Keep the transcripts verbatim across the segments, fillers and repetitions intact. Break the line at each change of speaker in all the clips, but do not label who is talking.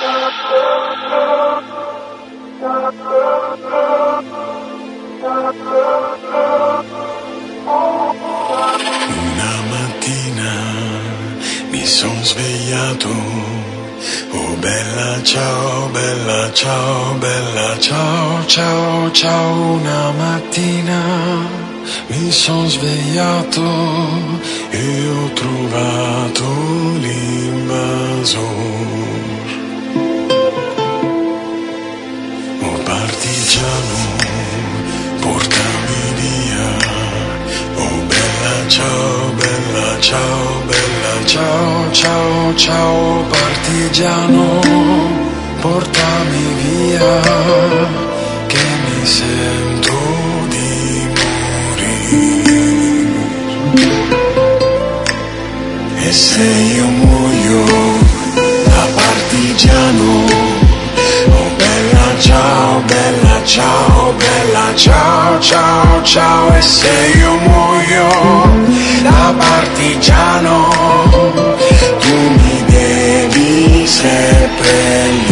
Una mattina mi son svegliato, oh bella ciao, bella ciao, bella ciao, ciao, ciao. Una mattina mi son svegliato e ho trovato l'invasor. Oh partigiano, portami via, oh bella ciao, bella ciao, bella ciao, ciao, ciao. Partigiano, portami via, che mi sento di morire. E se io muoio da partigiano, oh bella ciao, bella ciao, bella ciao, ciao, ciao. E se io muoio da partigiano, tu mi devi seppellire.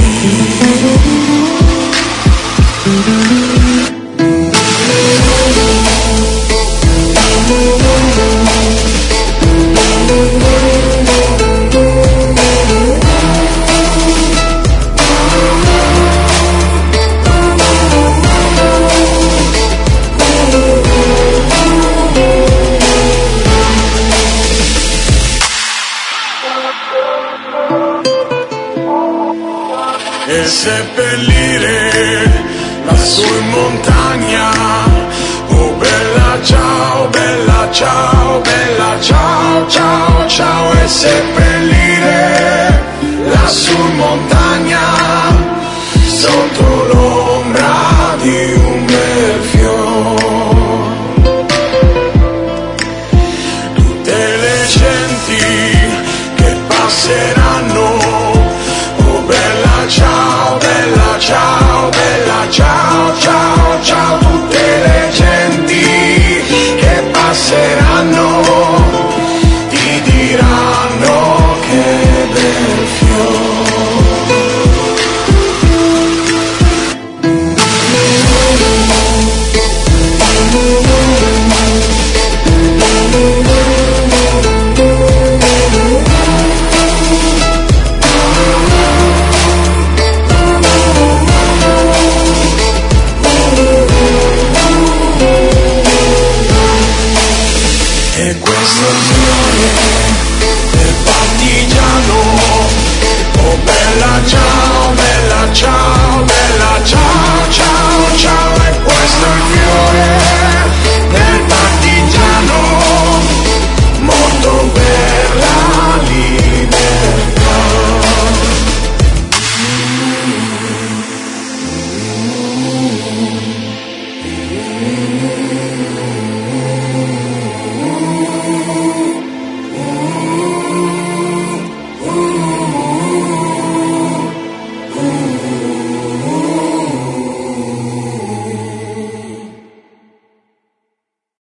E seppellire lassù in montagna, oh bella ciao, bella ciao, bella ciao, ciao, ciao. E seppellire lassù